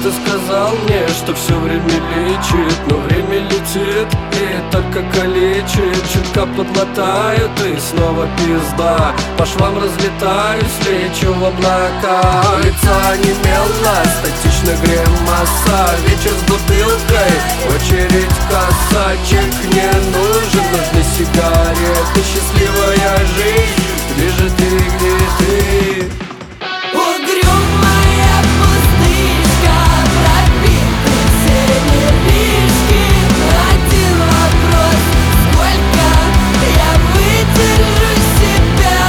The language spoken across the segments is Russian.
Кто-то сказал мне, что все время лечит, но время летит и только калечит. Чутка подмотают и снова пизда. По швам разлетаюсь, лечу в облака. Лицо онемело, статично гримаса. Вечер с бутылкой, очередь касса. Чек не нужен, нужны сигареты. Счастливая жизнь, где же ты, где ты? Угрюмая пустышка, пропиты все нервишки. Один вопрос: сколько я выдержу себя?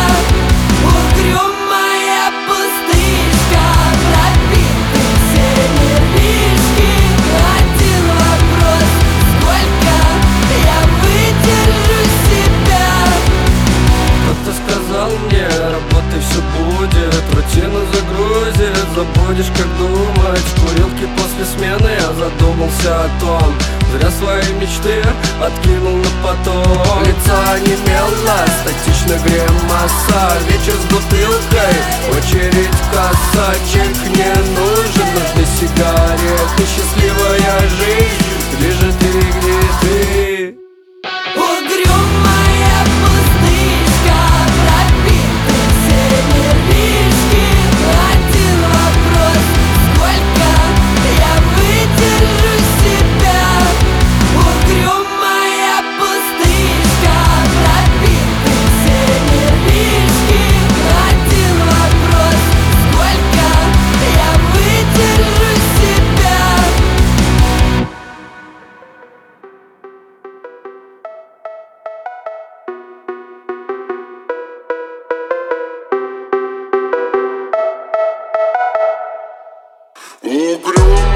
Угрюмая пустышка, пропиты все нервишки. Один вопрос: сколько я выдержу себя? Кто-то сказал мне, работай, все будет. Рутина загрузит, забудешь, как думать. В курилке после смены я задумался о том. Зря свои мечты откинул на потом. Лицо онемело, статично гримаса. Вечер с бутылкой, очередь касса. Чек не нужен, нужны сигареты. Счастливая жизнь, где же ты, где ты? Угрюмая пустышка, пропиты все нервишки. Один вопрос: сколько я выдержу себя? Угрюмая пустышка, пропиты все нервишки. Один вопрос: сколько я выдержу себя? Угрюм.